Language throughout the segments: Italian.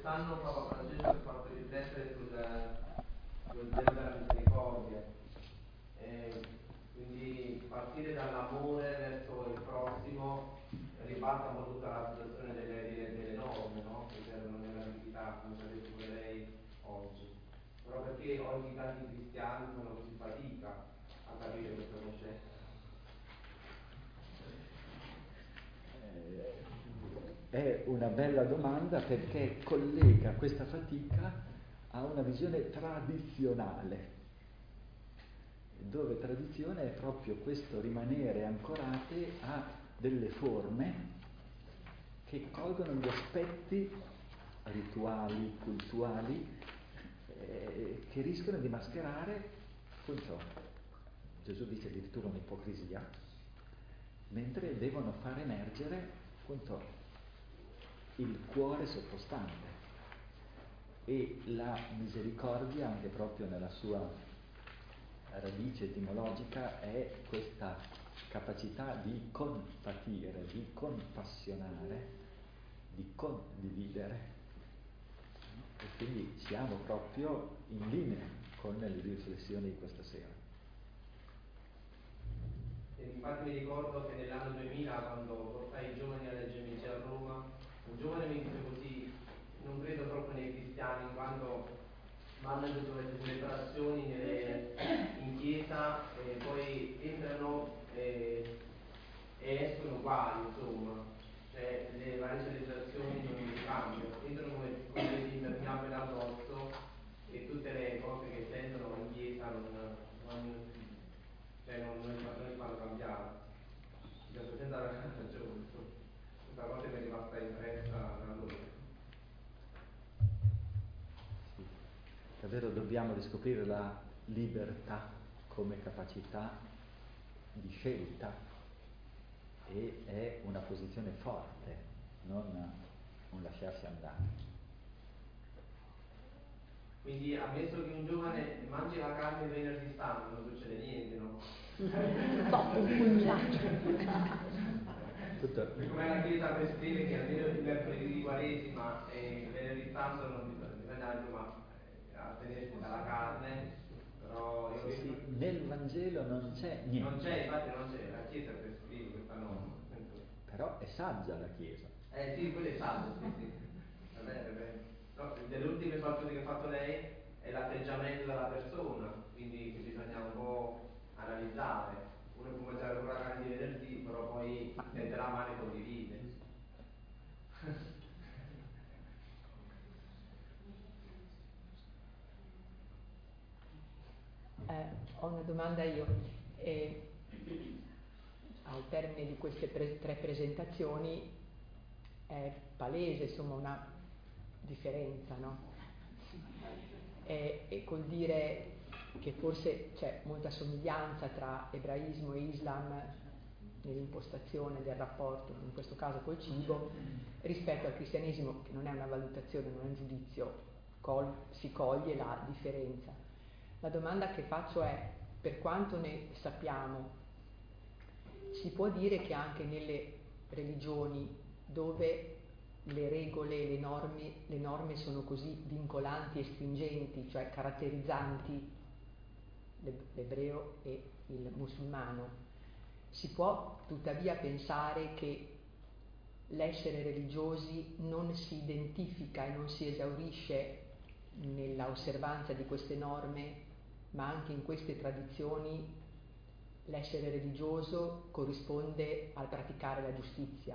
quest'anno Papa Francesco ha fatto riflettere sul tema della misericordia. Quindi partire dall'amore verso il prossimo ribalta un po' tutta la situazione delle norme, no? Che servono nella vita, come ci ha detto pure lei oggi. Però perché oggi tanti cristiani fanno così fatica a capire questo concetto? È una bella domanda perché collega questa fatica a una visione tradizionale, dove tradizione è proprio questo rimanere ancorate a delle forme che colgono gli aspetti rituali, cultuali, che rischiano di mascherare, appunto, Gesù dice addirittura un'ipocrisia, mentre devono far emergere, appunto, il cuore sottostante. E la misericordia, anche proprio nella sua radice etimologica, è questa capacità di compatire, di compassionare, di condividere. E quindi siamo proprio in linea con le riflessioni di questa sera. Infatti mi ricordo che nell'anno 2000, quando portai i giovani alla GMC a Roma, un giovane mi disse così: non credo troppo nei cristiani, quando vanno in queste celebrazioni in chiesa e poi entrano e escono uguali, insomma, cioè le varie celebrazioni non cambiano, entrano come degli impermeabili addosso e tutte le cose che sentono in chiesa non li fanno cambiare. Mi rappresenta la ragione, questa cosa mi è rimasta impressa da allora. Davvero dobbiamo riscoprire la libertà come capacità di scelta, e è una posizione forte, non un lasciarsi andare. Quindi ammesso che un giovane mangi la carne venerdì santo non succede niente, no? Come la Chiesa prescrive che almeno il mercoledì di Quaresima e il venerdì santo non bisogna astenersi dalla carne, però io Sì, nel Vangelo non c'è niente. Non c'è, infatti non c'è, la Chiesa prescrive questa norma. Però è saggia la Chiesa. Sì, quello è saggio, sì. Va bene, va bene. No, delle ultime battute che ha fatto lei è l'atteggiamento della persona, quindi che bisogna un po' analizzare. Uno può mangiare pure la carne di venerdì, però poi mette la mano e condivide. Ho una domanda io. Al termine di queste tre presentazioni è palese, insomma, una differenza, no? E col dire che forse c'è molta somiglianza tra ebraismo e Islam nell'impostazione del rapporto, in questo caso col cibo, rispetto al cristianesimo, che non è una valutazione, non è un giudizio, si coglie la differenza. La domanda che faccio è: per quanto ne sappiamo, si può dire che anche nelle religioni dove le regole, le norme sono così vincolanti e stringenti, cioè caratterizzanti l'ebreo e il musulmano, si può tuttavia pensare che l'essere religiosi non si identifica e non si esaurisce nella osservanza di queste norme, ma anche in queste tradizioni l'essere religioso corrisponde al praticare la giustizia.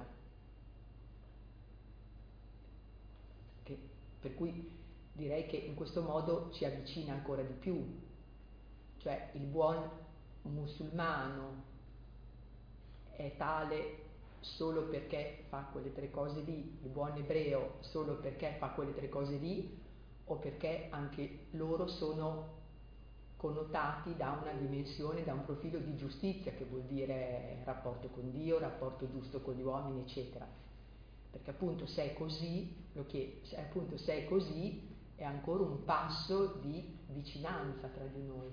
Per cui direi che in questo modo ci avvicina ancora di più, cioè il buon musulmano è tale solo perché fa quelle tre cose lì, il buon ebreo solo perché fa quelle tre cose lì, o perché anche loro sono connotati da una dimensione, da un profilo di giustizia, che vuol dire rapporto con Dio, rapporto giusto con gli uomini, eccetera. Perché appunto se è così, se è così, è ancora un passo di vicinanza tra di noi.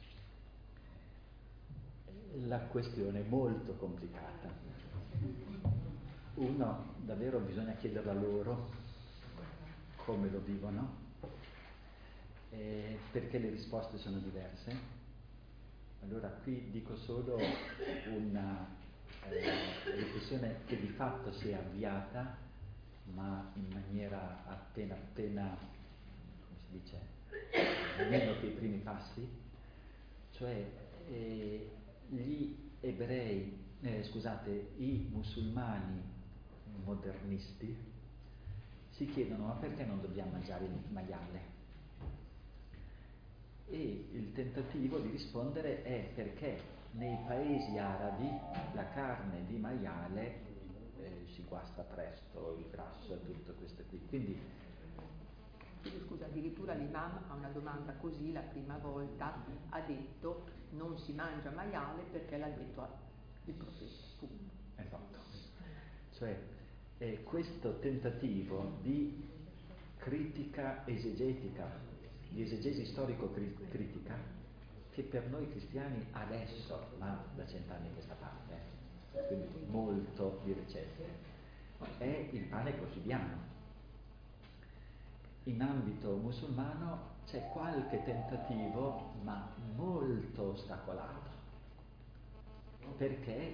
La questione è molto complicata. Uno, davvero bisogna chiederla loro, come lo vivono, perché le risposte sono diverse. Allora qui dico solo una riflessione che di fatto si è avviata, ma in maniera appena, come si dice, meno che i primi passi, cioè i musulmani modernisti si chiedono: ma perché non dobbiamo mangiare il maiale? E il tentativo di rispondere è perché nei paesi arabi la carne di maiale si guasta presto, il grasso e tutto questo qui. Quindi, scusa, addirittura l'imam a una domanda così la prima volta ha detto non si mangia maiale perché l'ha detto il profeta. Punto. esatto. Cioè questo tentativo di critica esegetica, di esegesi storico-critica, che per noi cristiani adesso, ma da 100 anni a questa parte, quindi molto di recente, è il pane quotidiano. In ambito musulmano c'è qualche tentativo, ma molto ostacolato, perché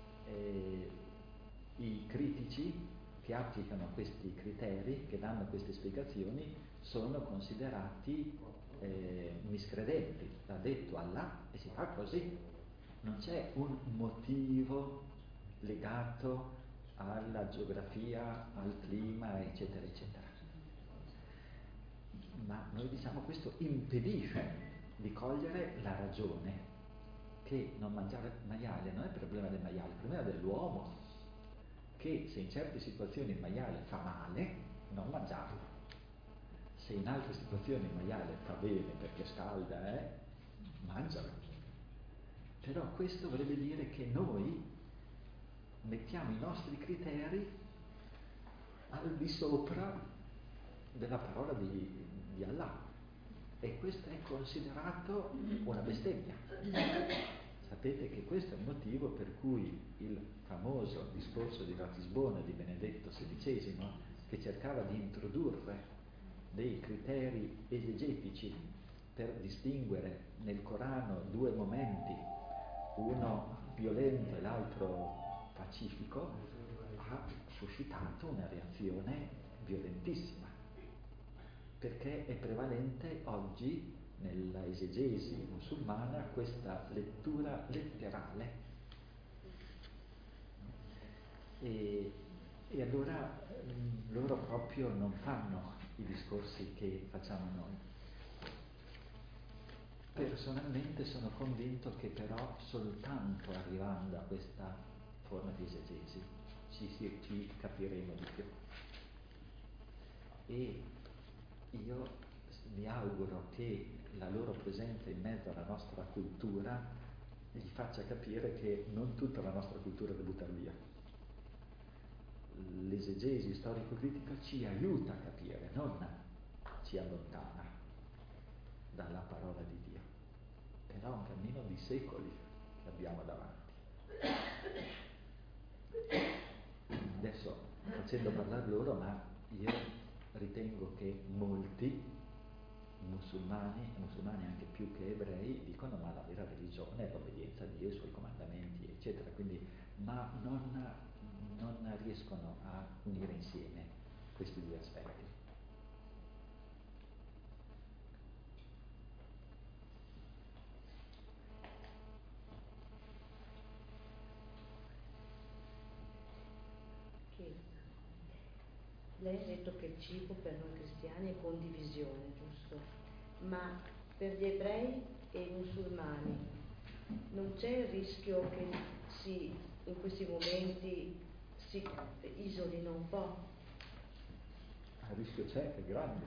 i critici che applicano questi criteri, che danno queste spiegazioni, sono considerati miscredenti. L'ha detto Allah e si fa così. Non c'è un motivo legato alla geografia, al clima, eccetera, eccetera. Ma noi diciamo questo impedisce di cogliere la ragione, che non mangiare maiale non è il problema del maiale, è il problema dell'uomo, che se in certe situazioni il maiale fa male, non mangiarlo. Se in altre situazioni il maiale fa bene perché scalda, mangialo. Però questo vorrebbe dire che noi mettiamo i nostri criteri al di sopra della parola di Allah, e questo è considerato una bestemmia. Sapete che questo è il motivo per cui il famoso discorso di Ratisbona di Benedetto XVI, che cercava di introdurre dei criteri esegetici per distinguere nel Corano due momenti, uno violento e l'altro pacifico, ha suscitato una reazione violentissima, perché è prevalente oggi nella esegesi musulmana questa lettura letterale. E allora loro proprio non fanno i discorsi che facciamo noi. Personalmente sono convinto che però soltanto arrivando a questa forma di esegesi ci capiremo di più. E io mi auguro che la loro presenza in mezzo alla nostra cultura gli faccia capire che non tutta la nostra cultura da buttare via. L'esegesi storico-critica ci aiuta a capire, non ci allontana dalla parola di Dio. Però è un cammino di secoli che abbiamo davanti. Adesso facendo parlare loro, ma io ritengo che molti musulmani anche più che ebrei, dicono: ma la vera religione è l'obbedienza a Dio, ai suoi comandamenti, eccetera, quindi, ma non riescono a unire insieme questi due aspetti. Lei ha detto che il cibo per noi cristiani è condivisione, giusto? Ma per gli ebrei e i musulmani non c'è il rischio che in questi momenti si isolino un po'? Il rischio c'è, è grande,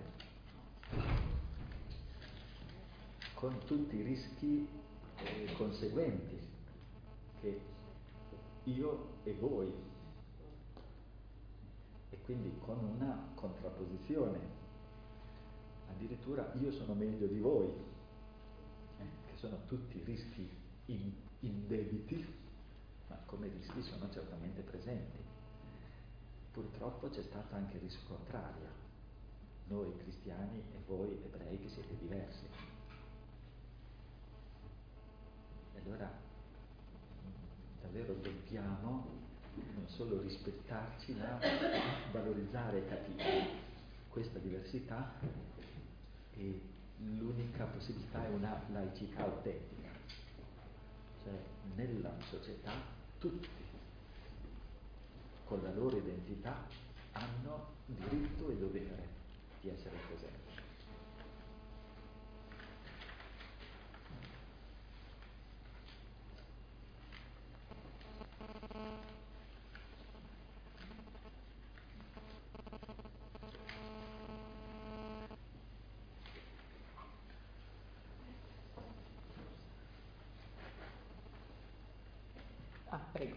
con tutti i rischi conseguenti, che io e voi, e quindi con una contrapposizione, addirittura io sono meglio di voi, che sono tutti rischi indebiti, ma come rischi sono certamente presenti. Purtroppo c'è stato anche il rischio contrario, noi cristiani e voi ebrei che siete diversi. E allora davvero dobbiamo non solo rispettarci, ma valorizzare e capire questa diversità, e l'unica possibilità è una laicità autentica, cioè nella società tutti con la loro identità hanno diritto e dovere di essere presenti. Prego.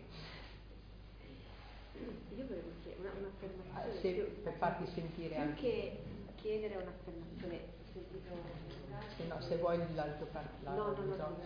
Io volevo chiedere un'affermazione Se più, per farti sentire più anche. che chiedere un'affermazione, ho sentito Se vuoi l'altro parte. no,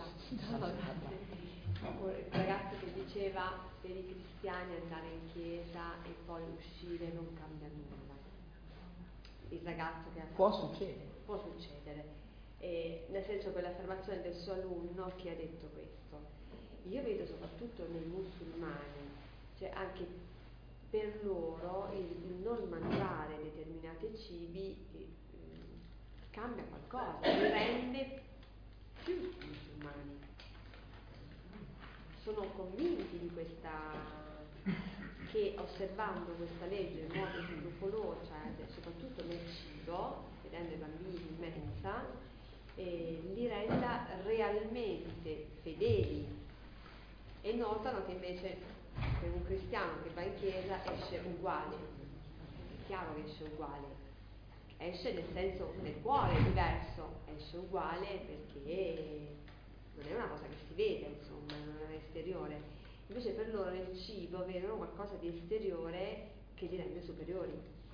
un ragazzo che diceva per i cristiani andare in chiesa e poi uscire non cambia nulla. Il ragazzo che ha Può succedere. Può succedere. Nel senso, quell'affermazione del suo alunno che ha detto questo. Io vedo soprattutto nei musulmani, cioè anche per loro il non mangiare determinati cibi cambia qualcosa, li rende più musulmani. Sono convinti di questa, che osservando questa legge in modo scrupoloso, cioè soprattutto nel cibo, vedendo i bambini in mensa, li renda realmente fedeli. E notano che invece per un cristiano che va in chiesa esce uguale, è chiaro che esce uguale, esce nel senso, nel cuore è diverso, esce uguale perché non è una cosa che si vede, insomma, non è esteriore. Invece per loro nel cibo vedono qualcosa di esteriore che li rende superiori.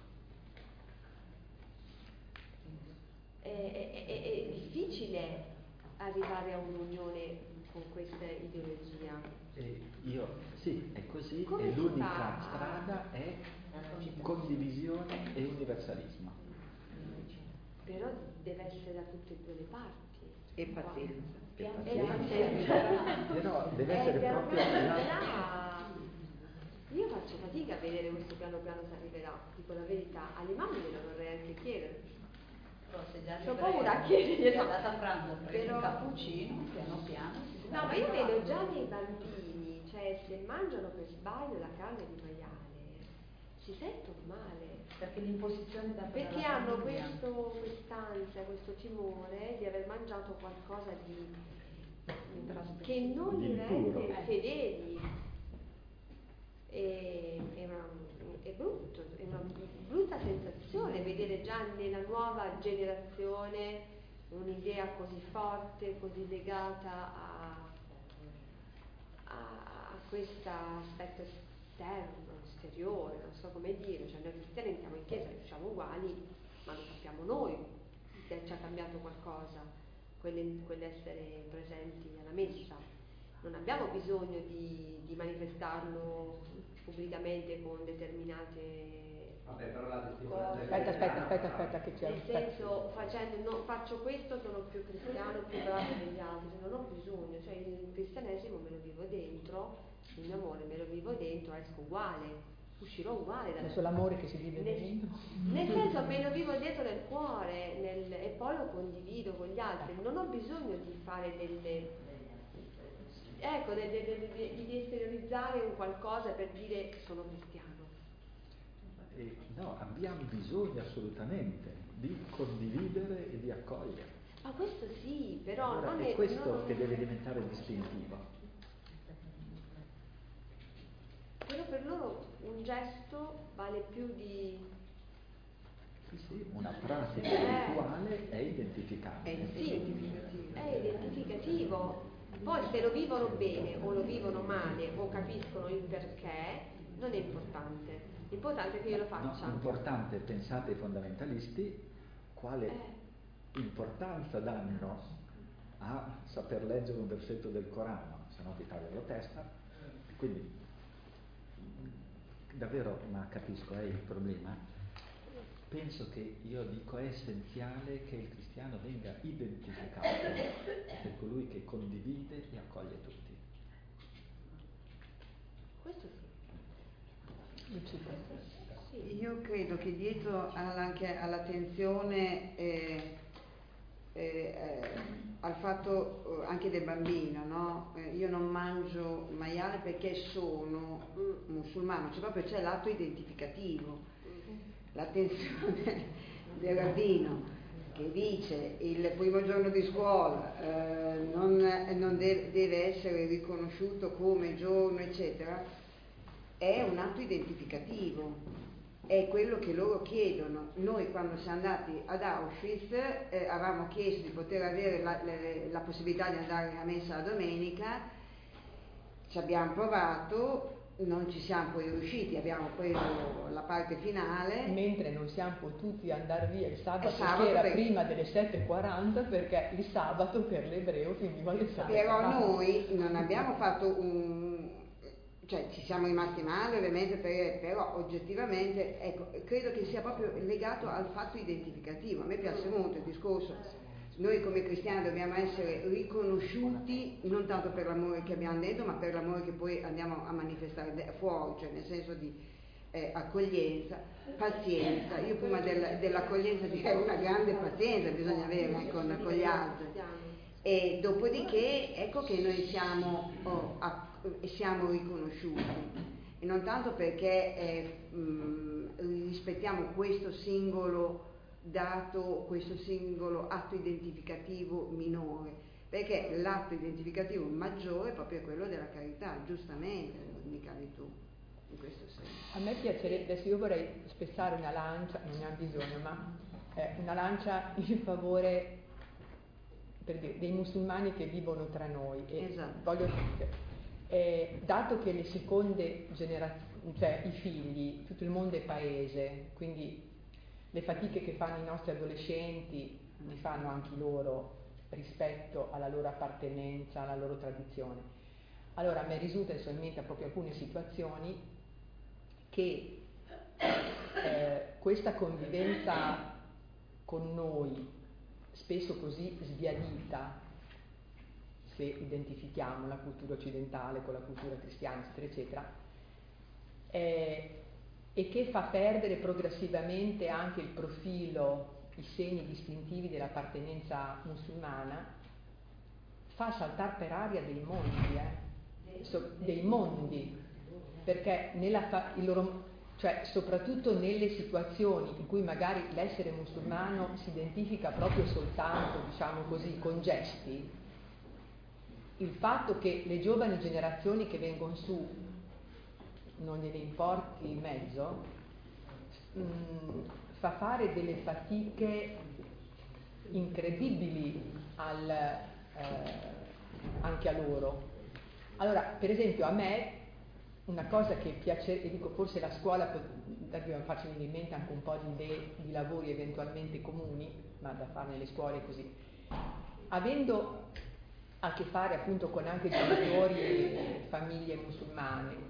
È difficile arrivare a un'unione con questa ideologia. Sì, è così. Come e si l'unica fa? strada è condivisione e universalismo. Però deve essere da tutte e due le parti. E pazienza. Però deve essere proprio Io faccio fatica a vedere questo piano piano se arriverà, dico la verità, all'imam glielo vorrei anche chiedere. Ho paura a chiederglielo. È andata a pranzo, ha preso Però- un cappuccino, piano piano. No, ma io vedo già nei bambini, cioè se mangiano per sbaglio la carne di maiale, si sentono male. Perché l'imposizione da Perché hanno quest'ansia, questo timore di aver mangiato qualcosa che non li impuro. rende fedeli. È brutto, è una brutta sensazione vedere già nella nuova generazione un'idea così forte, così legata a questo aspetto esterno, esteriore, non so come dire, cioè noi cristiani entriamo in chiesa e siamo uguali, ma lo sappiamo noi se ci ha cambiato qualcosa, quell'essere presenti alla messa. Non abbiamo bisogno di manifestarlo pubblicamente con determinate Vabbè, però la testimonianza Aspetta che c'è nel senso, faccio questo, sono più cristiano, più bravo degli altri, non ho bisogno, cioè il cristianesimo me lo vivo dentro, il mio amore me lo vivo dentro, esco uguale, uscirò uguale da adesso l'amore che si vive dentro. nel senso, me lo vivo dentro nel cuore e poi lo condivido con gli altri, non ho bisogno di fare di esteriorizzare un qualcosa per dire sono cristiano. No, abbiamo bisogno assolutamente di condividere e di accogliere. Ma questo sì, però Allora, non è questo che deve diventare distintivo. Però per loro un gesto vale più di... Sì, una pratica rituale è identificante. Sì, è identificativo. Poi se lo vivono bene o lo vivono male o capiscono il perché, non è importante. L'importante è che io lo faccia. No, importante, pensate ai fondamentalisti, quale importanza danno a saper leggere un versetto del Corano, se no ti tagliano la testa. Quindi davvero, ma capisco, è il problema. penso che io dico è essenziale che il cristiano venga identificato per colui che condivide e accoglie tutti. Questo sì. Sì. Io credo che dietro anche all'attenzione al fatto anche del bambino, no? Io non mangio maiale perché sono musulmano, c'è l'atto identificativo, l'attenzione del rabbino che dice il primo giorno di scuola non deve essere riconosciuto come giorno, eccetera, è un atto identificativo. È quello che loro chiedono. Noi quando siamo andati ad Auschwitz avevamo chiesto di poter avere la possibilità di andare a messa la domenica, ci abbiamo provato, non ci siamo poi riusciti, abbiamo preso la parte finale. Mentre non siamo potuti andare via il sabato che era perché prima delle 7:40 perché il sabato per l'ebreo finiva alle 7:40. Però noi non abbiamo fatto cioè ci siamo rimasti male ovviamente, però oggettivamente ecco, credo che sia proprio legato al fatto identificativo. A me piace molto il discorso, noi come cristiani dobbiamo essere riconosciuti non tanto per l'amore che abbiamo dentro, ma per l'amore che poi andiamo a manifestare fuori, cioè nel senso di accoglienza, pazienza. Io prima dell'accoglienza direi una grande pazienza bisogna avere con gli altri, e dopodiché ecco che noi siamo riconosciuti, e non tanto perché rispettiamo questo singolo dato, questo singolo atto identificativo minore, perché l'atto identificativo maggiore è proprio quello della carità, giustamente lo indicavi tu in questo senso. A me piacerebbe, adesso io vorrei spezzare una lancia, non ne ha bisogno, ma una lancia in favore per dire, dei musulmani che vivono tra noi. E esatto. Voglio dire, dato che le seconde generazioni, cioè i figli, tutto il mondo è paese, quindi le fatiche che fanno i nostri adolescenti li fanno anche loro rispetto alla loro appartenenza, alla loro tradizione. Allora a me risulta in mente proprio alcune situazioni che questa convivenza con noi, spesso così sbiadita, se identifichiamo la cultura occidentale con la cultura cristiana, eccetera, eccetera, e che fa perdere progressivamente anche il profilo, i segni distintivi dell'appartenenza musulmana, fa saltare per aria dei mondi, dei mondi, perché cioè soprattutto nelle situazioni in cui magari l'essere musulmano si identifica proprio soltanto, diciamo così, con gesti, il fatto che le giovani generazioni che vengono su non gliene importi il mezzo, fa fare delle fatiche incredibili anche a loro. Allora, per esempio, a me una cosa che piace, e dico forse la scuola, faccio venire in mente anche un po' di idee di lavori eventualmente comuni, ma da fare nelle scuole così, avendo a che fare appunto con anche genitori e famiglie musulmane,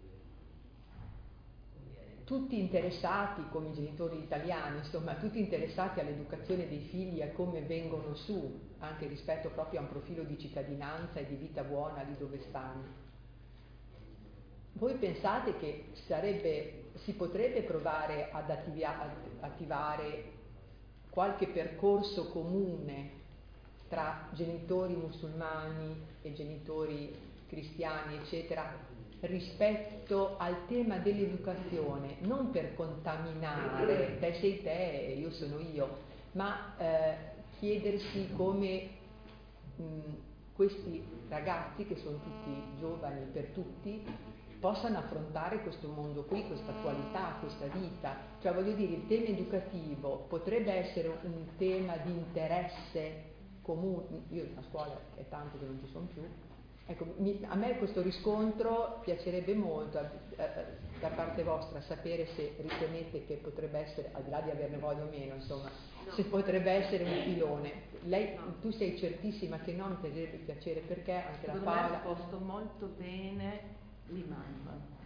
tutti interessati, come i genitori italiani, insomma, tutti interessati all'educazione dei figli, a come vengono su, anche rispetto proprio a un profilo di cittadinanza e di vita buona lì dove stanno. Voi pensate che si potrebbe provare ad attivare qualche percorso comune tra genitori musulmani e genitori cristiani, eccetera, rispetto al tema dell'educazione, non per contaminare te sei te e io sono io, ma chiedersi come questi ragazzi, che sono tutti giovani per tutti, possano affrontare questo mondo qui, questa attualità, questa vita. Cioè voglio dire, il tema educativo potrebbe essere un tema di interesse comune. Io a scuola è tanto che non ci sono più. Ecco, a me questo riscontro piacerebbe molto da parte vostra, sapere se ritenete che potrebbe essere, al di là di averne voglia o meno, insomma, se potrebbe essere un filone. Tu sei certissima che non, ti deve piacere, perché anche la Paola... Secondo me ha risposto molto bene l'imam.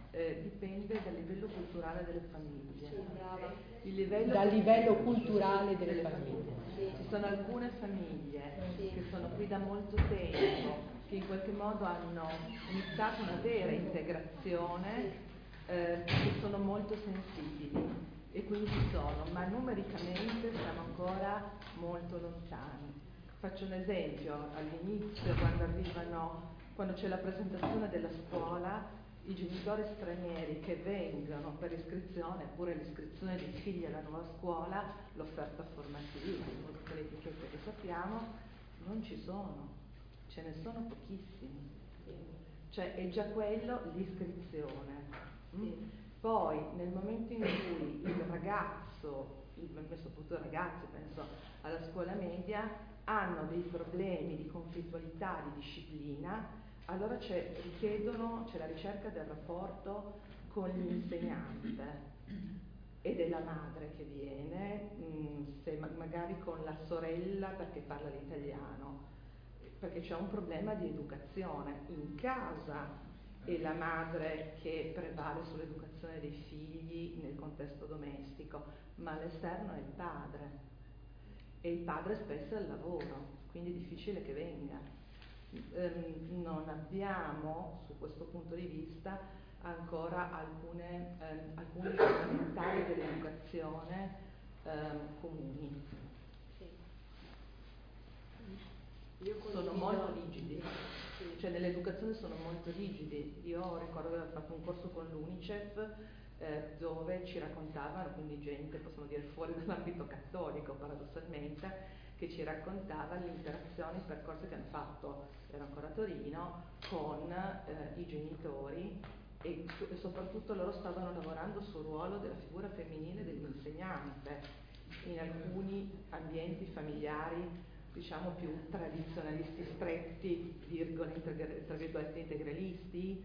dipende dal livello culturale delle famiglie. Sì, brava. Dal livello culturale delle famiglie. Sì. Ci sono alcune famiglie Sì. che sono qui da molto tempo, che in qualche modo hanno iniziato una vera integrazione, che sono molto sensibili e quindi ci sono, ma numericamente siamo ancora molto lontani. Faccio un esempio: all'inizio, quando c'è la presentazione della scuola, i genitori stranieri che vengono per iscrizione, oppure l'iscrizione dei figli alla nuova scuola, l'offerta formativa, tutte le etichette che sappiamo, non ci sono, ce ne sono pochissimi. Cioè è già quello l'iscrizione. Poi nel momento in cui il ragazzo, soprattutto i ragazzi, penso alla scuola media, hanno dei problemi di conflittualità, di disciplina, allora c'è la ricerca del rapporto con l'insegnante e della madre che viene, se magari con la sorella perché parla l'italiano, perché c'è un problema di educazione in casa. E la madre che prevale sull'educazione dei figli nel contesto domestico, ma all'esterno è il padre, e il padre spesso è al lavoro, quindi è difficile che venga. Non abbiamo su questo punto di vista ancora alcune fondamentali dell'educazione comuni. Sono molto rigidi, cioè nell'educazione sono molto rigidi. Io ricordo di aver fatto un corso con l'UNICEF dove ci raccontavano, quindi gente, possiamo dire fuori dall'ambito cattolico paradossalmente, che ci raccontava le interazioni, i percorsi che hanno fatto, era ancora a Torino, con i genitori e soprattutto loro stavano lavorando sul ruolo della figura femminile dell'insegnante in alcuni ambienti familiari, diciamo più tradizionalisti stretti, tra virgolette integralisti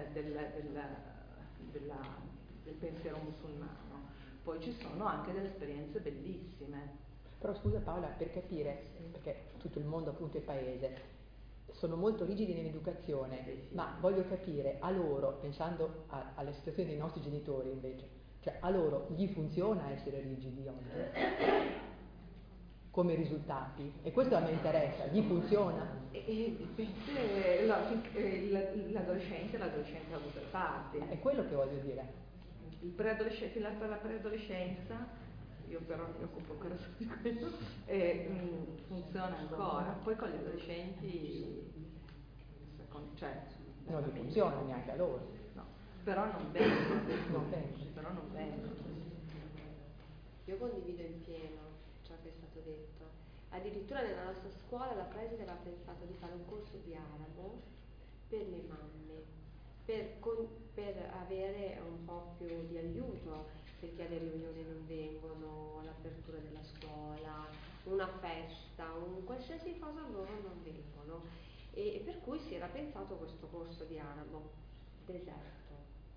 del pensiero musulmano. Poi ci sono anche delle esperienze bellissime. Però scusa Paola, per capire, perché tutto il mondo appunto è paese, sono molto rigidi nell'educazione, Sì. ma voglio capire, a loro, pensando alla situazione dei nostri genitori invece, cioè a loro gli funziona essere rigidi oggi? Come risultati? E questo a me interessa, gli funziona? Dipende, l'adolescente ha avuto le parti. È quello che voglio dire. Fino alla preadolescenza, io però mi occupo ancora di quello, funziona ancora. Poi con gli adolescenti, cioè, non gli funziona neanche a loro. no, però non vengono. Però non vengono. Io condivido in pieno ciò che è stato detto. Addirittura nella nostra scuola la preside aveva pensato di fare un corso di arabo per le mamme, per avere un po' più di aiuto, perché alle riunioni non vengono, all'apertura della scuola, una festa, qualsiasi cosa loro non vengono. E per cui si era pensato questo corso di arabo, deserto,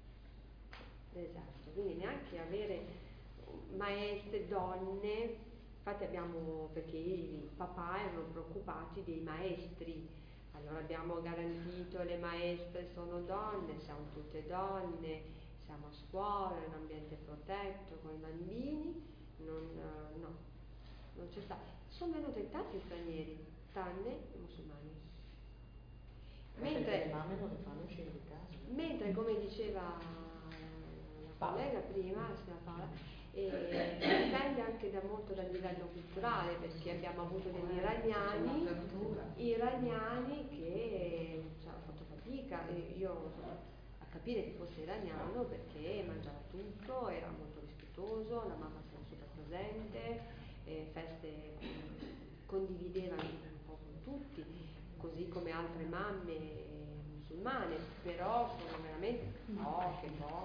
quindi neanche avere maestre donne. Infatti perché i papà erano preoccupati dei maestri, allora abbiamo garantito le maestre sono donne, siamo tutte donne, siamo a scuola, in un ambiente protetto con i bambini, non c'è stato. Sono venuti tanti stranieri, tranne i musulmani. Mentre le mamme non le fanno uscire di casa. Mentre, come diceva la collega prima, la signora Paola, dipende anche molto dal livello culturale, perché abbiamo avuto degli iraniani che hanno fatto fatica, io a capire che fosse iraniano perché mangiava tutto, era molto rispettoso, la mamma stava super presente, feste condividevano un po' con tutti, così come altre mamme musulmane, però sono veramente poche,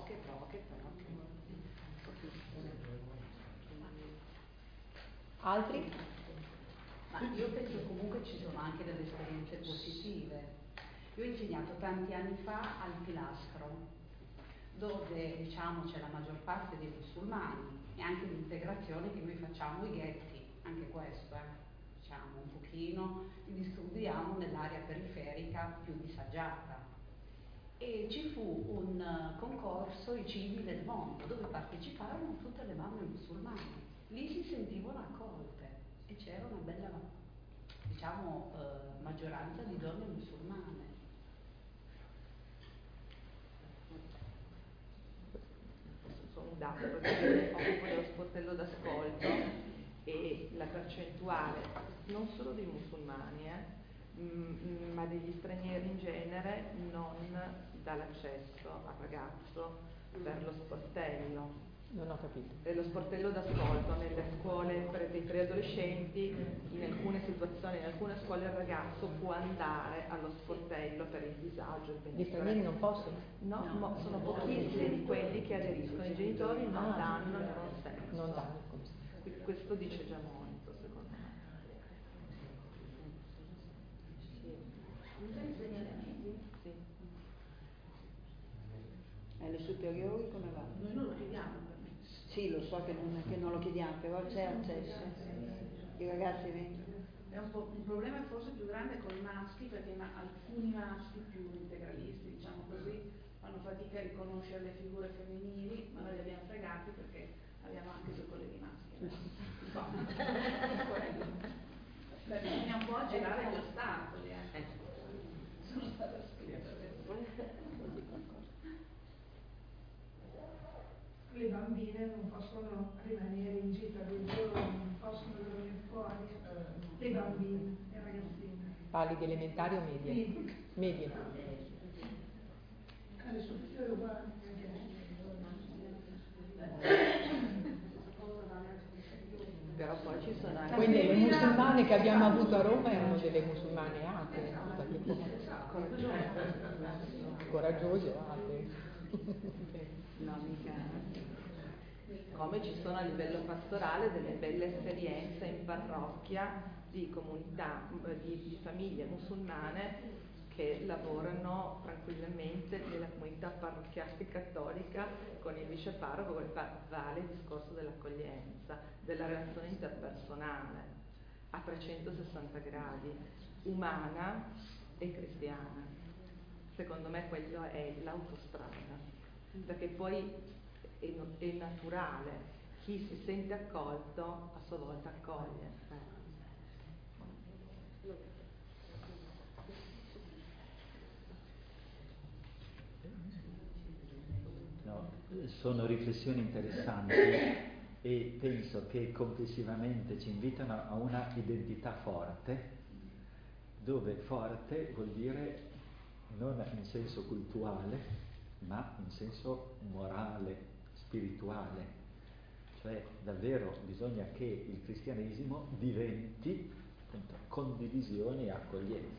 Altri? Ma io penso comunque ci sono anche delle esperienze positive. Io ho insegnato tanti anni fa al Pilastro, dove diciamo c'è la maggior parte dei musulmani e anche l'integrazione che noi facciamo i ghetti, anche questo, diciamo un pochino li distribuiamo nell'area periferica più disagiata. e ci fu un concorso, i cibi del mondo, dove parteciparono tutte le mamme musulmane. Lì si sentivano accolte e c'era una bella, diciamo, maggioranza di donne musulmane. Sono un dato perché occupo dello sportello d'ascolto e la percentuale non solo dei musulmani ma degli stranieri in genere non dà l'accesso al ragazzo per lo sportello. Non ho capito. Lo sportello d'ascolto nelle scuole dei preadolescenti, in alcune situazioni, in alcune scuole il ragazzo può andare allo sportello per il disagio. Gli stranieri non possono? No, sono pochissimi quelli che aderiscono, i genitori non danno il consenso. Non danno il consenso. Questo dice già molto, secondo me. Sì. Le superiori come va? Noi non lo chiediamo per me. Sì, lo so che non lo chiediamo, però c'è accesso. I ragazzi vengono. È un problema forse più grande con i maschi, perché alcuni maschi più integralisti, diciamo così, fanno fatica a riconoscere le figure femminili, ma noi li abbiamo fregati perché abbiamo anche due colleghi maschi. Beh, bisogna un po' aggirare gli ostacoli. Sono stata scritta. Le bambine non possono rimanere in gita dei giorni, non possono dormire fuori, le bambine, le ragazzine. Parli di elementari o medie? Medie. Alle superiori uguali. Però poi ci sono anche... Quindi le musulmane che abbiamo avuto a Roma erano delle musulmane alte, coraggiose o alte. No, mica. Come ci sono a livello pastorale delle belle esperienze in parrocchia di comunità, di famiglie musulmane che lavorano tranquillamente nella comunità parrocchiale cattolica con il viceparroco, vale il discorso dell'accoglienza, della relazione interpersonale a 360 gradi, umana e cristiana. Secondo me quello è l'autostrada, perché poi è naturale, chi si sente accolto a sua volta accoglie. No, sono riflessioni interessanti e penso che complessivamente ci invitano a una identità forte, dove forte vuol dire non in senso cultuale, ma in senso morale, spirituale. Cioè davvero bisogna che il cristianesimo diventi appunto condivisione e accoglienza,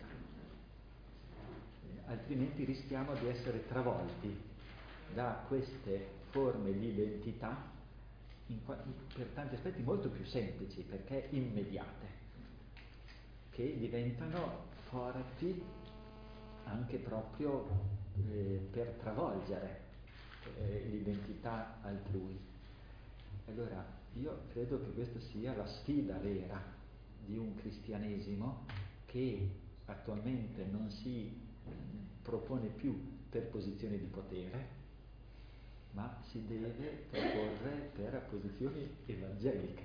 altrimenti rischiamo di essere travolti da queste forme di identità per tanti aspetti molto più semplici, perché immediate, che diventano forti anche proprio per travolgere l'identità altrui. Allora io credo che questa sia la sfida vera di un cristianesimo che attualmente non si propone più per posizioni di potere, ma si deve proporre per posizioni evangeliche.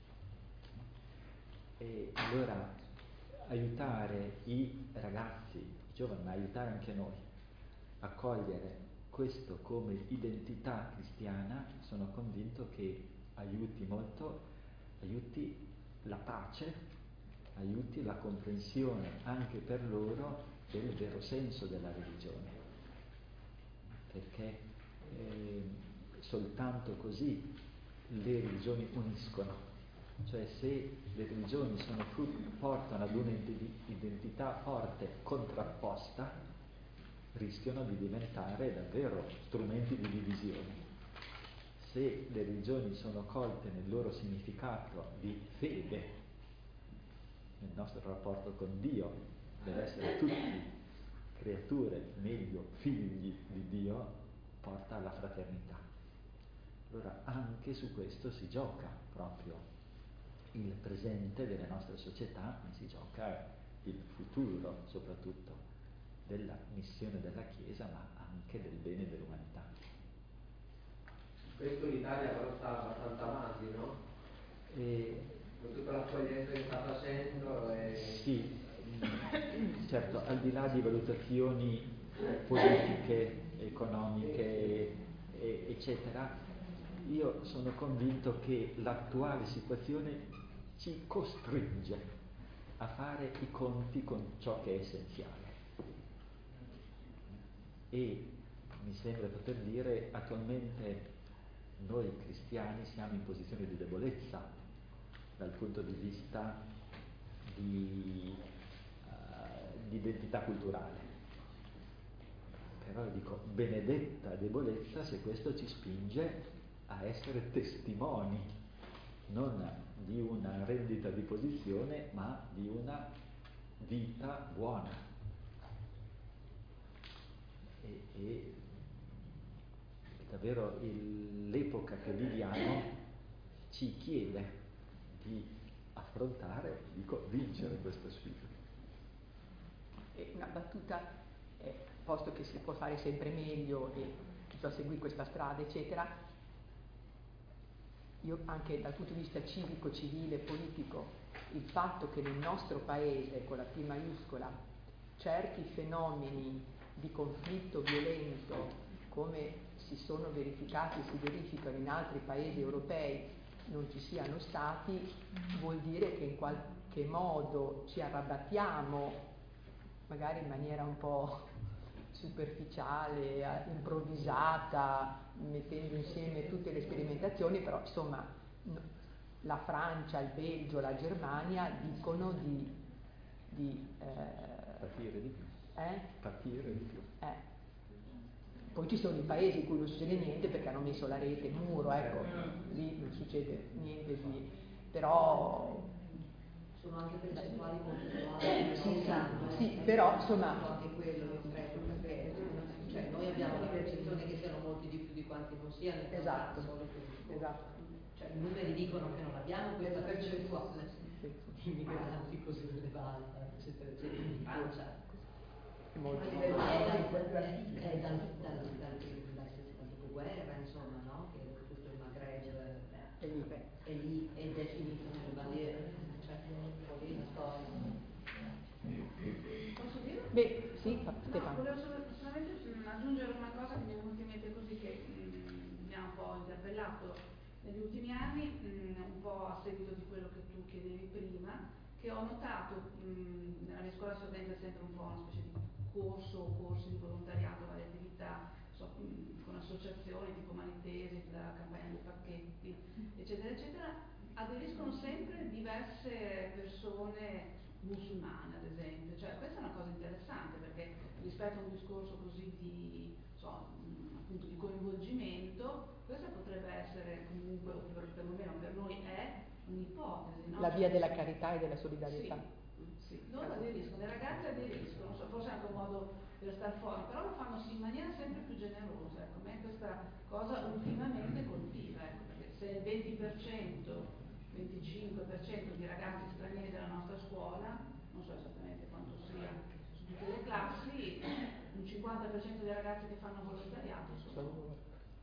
E allora aiutare i ragazzi, i giovani, ma aiutare anche noi a cogliere questo come identità cristiana, sono convinto che aiuti molto, aiuti la pace, aiuti la comprensione anche per loro del vero senso della religione, perché soltanto così le religioni uniscono. Cioè se le religioni portano ad un'identità forte contrapposta, rischiano di diventare davvero strumenti di divisione. Se le religioni sono colte nel loro significato di fede, nel nostro rapporto con Dio, deve essere tutti creature, meglio figli di Dio, porta alla fraternità. Allora anche su questo si gioca proprio il presente delle nostre società, ma si gioca il futuro soprattutto della missione della Chiesa, ma anche del bene dell'umanità. Questo in Italia però sta abbastanza avanti, no? Con tutta l'accoglienza che sta facendo. Sì, certo, al di là di valutazioni politiche, economiche, eccetera, io sono convinto che l'attuale situazione ci costringe a fare i conti con ciò che è essenziale. E mi sembra poter dire, attualmente noi cristiani siamo in posizione di debolezza dal punto di vista di identità culturale. Però dico, benedetta debolezza se questo ci spinge a essere testimoni non di una rendita di posizione, ma di una vita buona. E davvero l'epoca che viviamo ci chiede di affrontare, dico, vincere questa sfida. E una battuta, posto che si può fare sempre meglio e bisogna seguire questa strada, eccetera, io anche dal punto di vista civico, civile, politico, il fatto che nel nostro paese, con la P maiuscola, certi fenomeni di conflitto violento, come si sono verificati e si verificano in altri paesi europei, non ci siano stati, vuol dire che in qualche modo ci arrabattiamo, magari in maniera un po' superficiale, improvvisata, mettendo insieme tutte le sperimentazioni, però insomma la Francia, il Belgio, la Germania dicono di patire di più. Patire di più. Poi ci sono i paesi in cui non succede niente perché hanno messo la rete, il muro, ecco, lì non succede niente di... però... Sono anche percentuali molto sì, però insomma... Anche quello io credo, perché cioè, noi abbiamo la percezione che siano molti di più di quanti non siano. Esatto. Cioè, i numeri dicono che non abbiamo questa percentuale di migranti così elevata, eccetera, eccetera, in Francia. È dal dopoguerra, insomma, no? Che tutto il Maghreb è lì, è definito nelle bandiere, cioè un po' lì la storia. Posso dire? Beh, sì, Stefano. Volevo solamente aggiungere una cosa che mi è venuta in mente così, che mi ha un po' interpellato negli ultimi anni, un po' a seguito di quello che tu chiedevi prima, che ho notato, nella mia scuola si organizza sempre un po' una specie di corso o corsi di volontariato, varie attività con associazioni tipo Manitesi, la campagna dei pacchetti, eccetera, eccetera, aderiscono sempre diverse persone musulmane, ad esempio. Cioè, questa è una cosa interessante perché rispetto a un discorso così di, appunto, di coinvolgimento, questa potrebbe essere comunque, o perlomeno per noi è un'ipotesi, no? La via della carità e della solidarietà. Sì, loro aderiscono, le ragazze aderiscono, forse anche un modo per star fuori, però lo fanno in maniera sempre più generosa. Ecco, a me questa cosa ultimamente colpiva, ecco, perché se il 20%, 25% di ragazzi stranieri della nostra scuola, non so esattamente quanto sia su tutte le classi, un 50% dei ragazzi che fanno volontariato sono.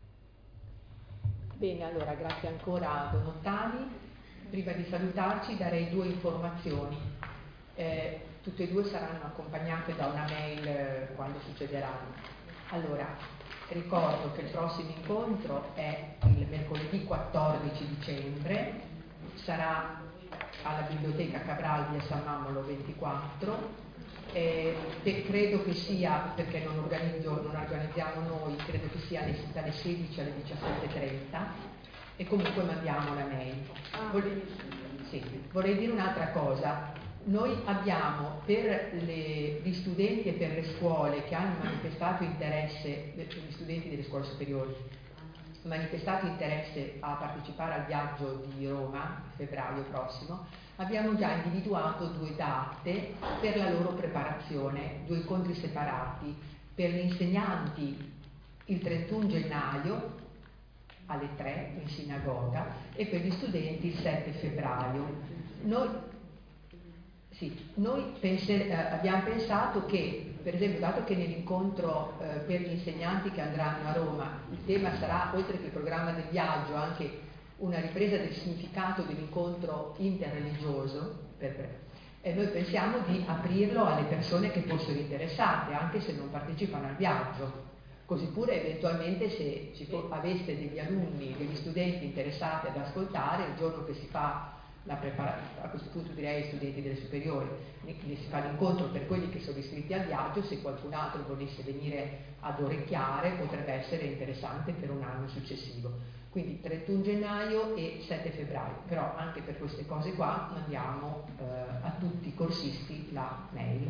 Bene, allora grazie ancora a Don Ottavi. Prima di salutarci darei 2 informazioni. Tutte e 2 saranno accompagnate da una mail quando succederanno. Allora, ricordo che il prossimo incontro è il mercoledì 14 dicembre, sarà alla Biblioteca Cabral via San Mammolo 24, credo che sia, perché non organizziamo noi, credo che sia dalle 16 alle 17:30 e comunque mandiamo la mail. Vorrei dire un'altra cosa. Noi abbiamo per gli studenti e per le scuole che hanno manifestato interesse, gli studenti delle scuole superiori, manifestato interesse a partecipare al viaggio di Roma, febbraio prossimo, abbiamo già individuato 2 date per la loro preparazione, 2 incontri separati, per gli insegnanti il 31 gennaio alle 3 in sinagoga e per gli studenti il 7 febbraio. Noi Sì, noi abbiamo pensato che, per esempio, dato che nell'incontro per gli insegnanti che andranno a Roma il tema sarà, oltre che il programma del viaggio, anche una ripresa del significato dell'incontro interreligioso, e noi pensiamo di aprirlo alle persone che fossero interessate, anche se non partecipano al viaggio. Così pure eventualmente se aveste degli alunni, degli studenti interessati ad ascoltare, il giorno che si fa la preparazione, a questo punto direi agli studenti delle superiori, ne si fa l'incontro per quelli che sono iscritti al viaggio, se qualcun altro volesse venire ad orecchiare potrebbe essere interessante per un anno successivo. Quindi 31 gennaio e 7 febbraio, però anche per queste cose qua mandiamo a tutti i corsisti la mail.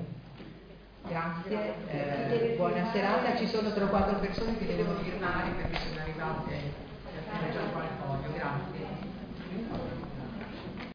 Grazie, buona serata. Ci sono 3 o 4 persone che devono firmare perché sono arrivate già qua al foglio. Grazie.